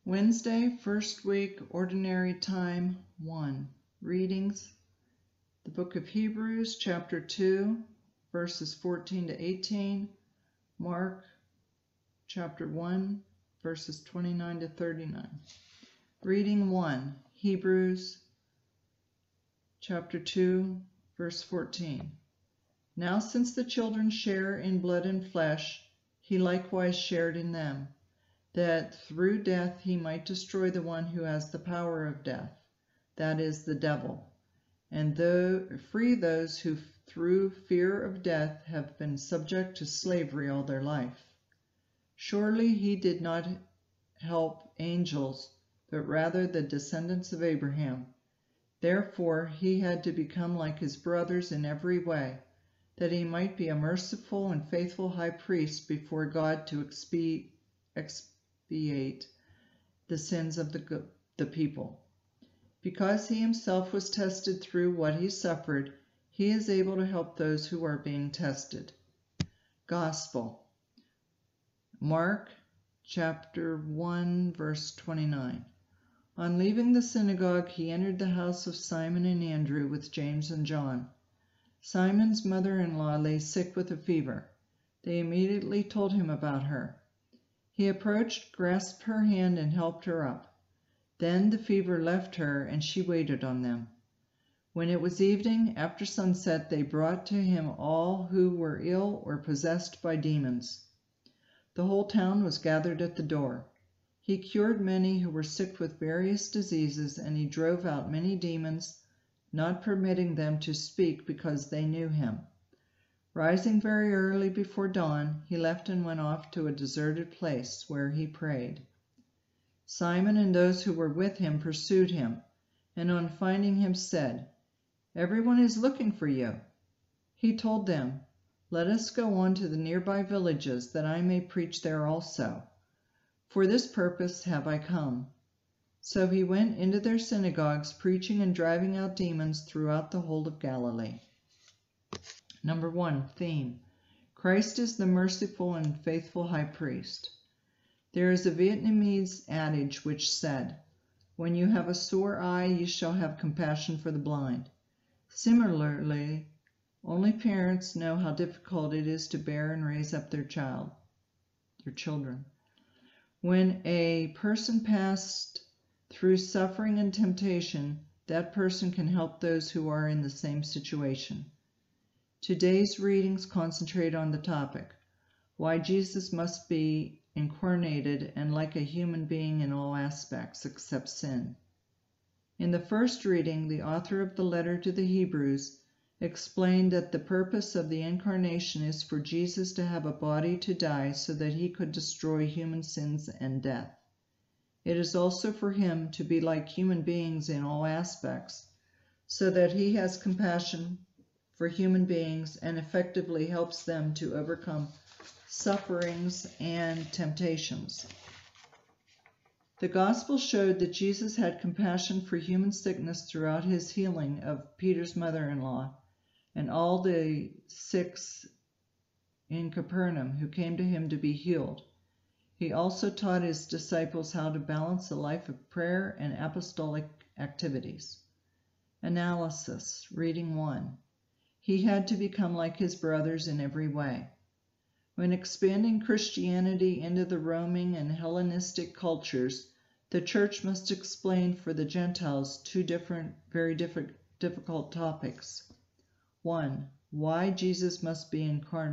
Wednesday, first week, Ordinary Time 1. Readings: the book of Hebrews, chapter 2, verses 14 to 18. Mark, chapter 1, verses 29 to 39. Reading 1. Hebrews, chapter 2, verse 14. Now since the children share in blood and flesh, he likewise shared in them, that through death he might destroy the one who has the power of death, that is, the devil, and free those who through fear of death have been subject to slavery all their life. Surely he did not help angels, but rather the descendants of Abraham. Therefore he had to become like his brothers in every way, that he might be a merciful and faithful high priest before God to expiate the sins of the people. Because he himself was tested through what he suffered, he is able to help those who are being tested. Gospel. Mark chapter 1, verse 29. On leaving the synagogue, he entered the house of Simon and Andrew with James and John. Simon's mother-in-law lay sick with a fever. They immediately told him about her. He approached, grasped her hand, and helped her up. Then the fever left her, and she waited on them. When it was evening, after sunset, they brought to him all who were ill or possessed by demons. The whole town was gathered at the door. He cured many who were sick with various diseases, and he drove out many demons, not permitting them to speak because they knew him. Rising very early before dawn, he left and went off to a deserted place where he prayed. Simon and those who were with him pursued him, and on finding him said, "Everyone is looking for you." He told them, "Let us go on to the nearby villages, that I may preach there also. For this purpose have I come." So he went into their synagogues, preaching and driving out demons throughout the whole of Galilee. Number 1, theme: Christ is the merciful and faithful high priest. There is a Vietnamese adage which said, "When you have a sore eye, you shall have compassion for the blind." Similarly, only parents know how difficult it is to bear and raise up their children. When a person passed through suffering and temptation, that person can help those who are in the same situation. Today's readings concentrate on the topic, why Jesus must be incarnated and like a human being in all aspects except sin. In the first reading, the author of the letter to the Hebrews explained that the purpose of the incarnation is for Jesus to have a body to die so that he could destroy human sins and death. It is also for him to be like human beings in all aspects, so that he has compassion for human beings and effectively helps them to overcome sufferings and temptations. The gospel showed that Jesus had compassion for human sickness throughout his healing of Peter's mother-in-law and all the sick in Capernaum who came to him to be healed. He also taught his disciples how to balance a life of prayer and apostolic activities. Analysis. Reading 1. He had to become like his brothers in every way. When expanding Christianity into the Roman and Hellenistic cultures, the church must explain for the Gentiles two very difficult topics. 1. Why Jesus must be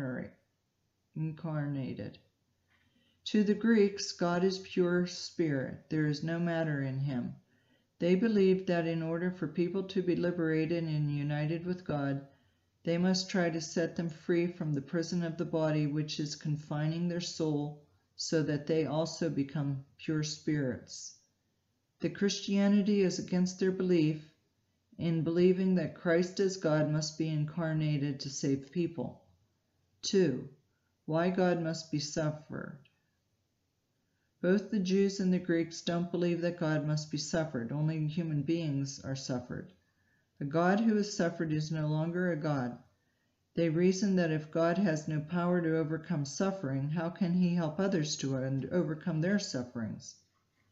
incarnated. To the Greeks, God is pure spirit. There is no matter in him. They believed that in order for people to be liberated and united with God, they must try to set them free from the prison of the body which is confining their soul, so that they also become pure spirits. The Christianity is against their belief in believing that Christ as God must be incarnated to save people. 2. Why God must be suffered. Both the Jews and the Greeks don't believe that God must be suffered. Only human beings are suffered. A God who has suffered is no longer a God. They reason that if God has no power to overcome suffering, how can he help others to overcome their sufferings?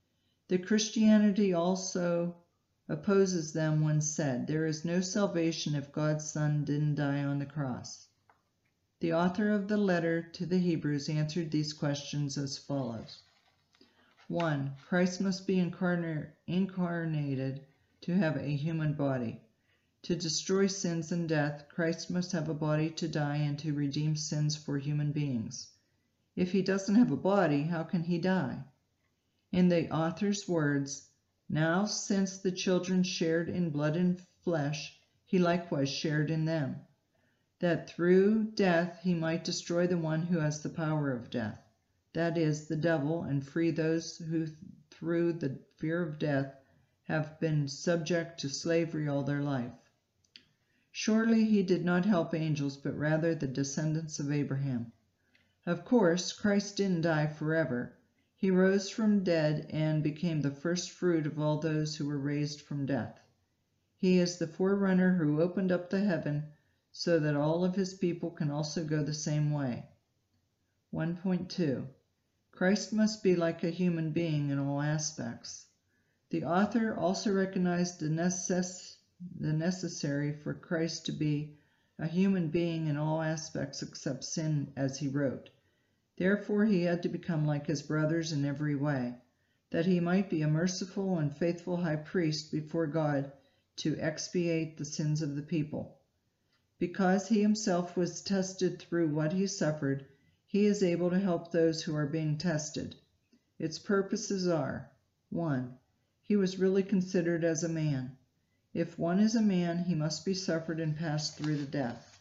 that Christianity also opposes them when said, "There is no salvation if God's Son didn't die on the cross." The author of the letter to the Hebrews answered these questions as follows. 1. Christ must be incarnated to have a human body. To destroy sins and death, Christ must have a body to die and to redeem sins for human beings. If he doesn't have a body, how can he die? In the author's words, "Now since the children shared in blood and flesh, he likewise shared in them, that through death he might destroy the one who has the power of death, that is, the devil, and free those who through the fear of death have been subject to slavery all their life." Surely he did not help angels, but rather the descendants of Abraham. Of course, Christ didn't die forever. He rose from dead and became the first fruit of all those who were raised from death. He is the forerunner who opened up the heaven so that all of his people can also go the same way. 1.2. Christ must be like a human being in all aspects. The author also recognized the necessary for Christ to be a human being in all aspects except sin, as he wrote. Therefore he had to become like his brothers in every way, that he might be a merciful and faithful high priest before God to expiate the sins of the people. Because he himself was tested through what he suffered, he is able to help those who are being tested. Its purposes are: 1. He was really considered as a man. If one is a man, he must be suffered and passed through the death.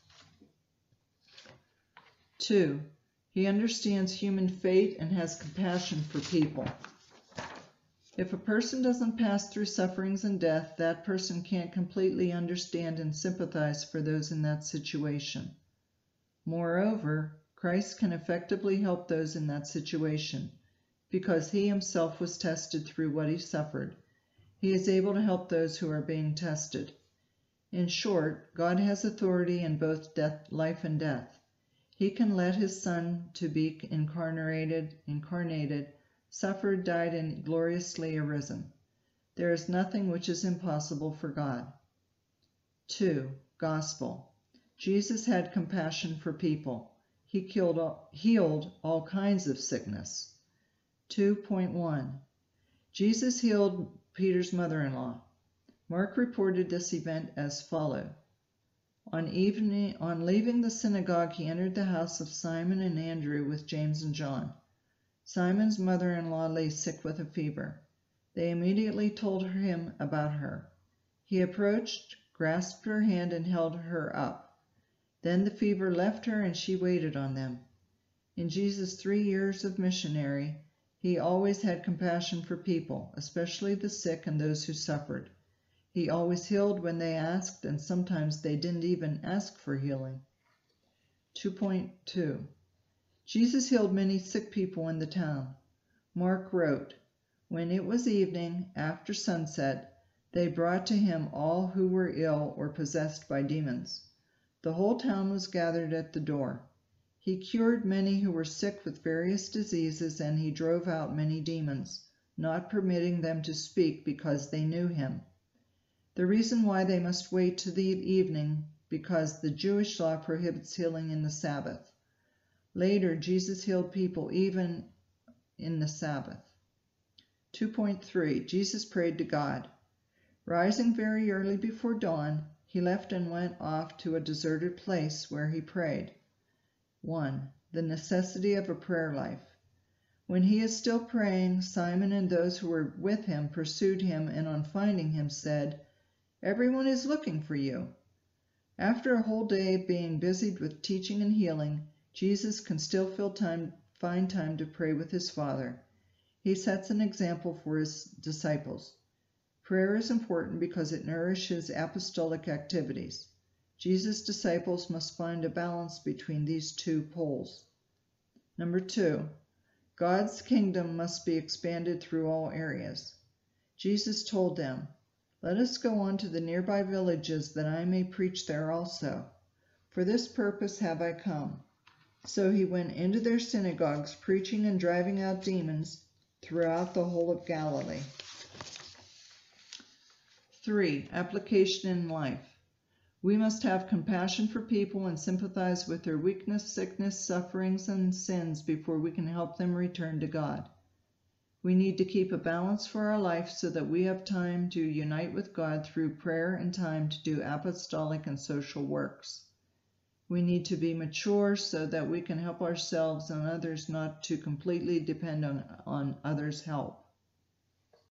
2. He understands human fate and has compassion for people. If a person doesn't pass through sufferings and death, that person can't completely understand and sympathize for those in that situation. Moreover, Christ can effectively help those in that situation. Because he himself was tested through what he suffered, he is able to help those who are being tested. In short, God has authority in both life and death. He can let his Son to be incarnated, suffered, died, and gloriously arisen. There is nothing which is impossible for God. 2. Gospel. Jesus had compassion for people. He healed all kinds of sickness. 2.1. Jesus healed Peter's mother-in-law. Mark reported this event as follows. On leaving the synagogue, he entered the house of Simon and Andrew with James and John. Simon's mother-in-law lay sick with a fever. They immediately told him about her. He approached, grasped her hand, and held her up. Then the fever left her, and she waited on them. In Jesus' 3 years of missionary, he always had compassion for people, especially the sick and those who suffered. He always healed when they asked, and sometimes they didn't even ask for healing. 2.2. Jesus healed many sick people in the town. Mark wrote, "When it was evening, after sunset, they brought to him all who were ill or possessed by demons. The whole town was gathered at the door. He cured many who were sick with various diseases, and he drove out many demons, not permitting them to speak because they knew him." The reason why they must wait to the evening, because the Jewish law prohibits healing in the Sabbath. Later, Jesus healed people even in the Sabbath. 2.3. Jesus prayed to God. Rising very early before dawn, he left and went off to a deserted place where he prayed. 1. The necessity of a prayer life. When he is still praying, Simon and those who were with him pursued him, and on finding him said, "Everyone is looking for you." After a whole day being busied with teaching and healing, Jesus can still find time to pray with his Father. He sets an example for his disciples. Prayer is important because it nourishes apostolic activities. Jesus' disciples must find a balance between these two poles. 2. God's kingdom must be expanded through all areas. Jesus told them, "Let us go on to the nearby villages that I may preach there also. For this purpose have I come." So he went into their synagogues, preaching and driving out demons throughout the whole of Galilee. 3. Application in life. We must have compassion for people and sympathize with their weakness, sickness, sufferings, and sins before we can help them return to God. We need to keep a balance for our life so that we have time to unite with God through prayer and time to do apostolic and social works. We need to be mature so that we can help ourselves and others, not to completely depend on others' help.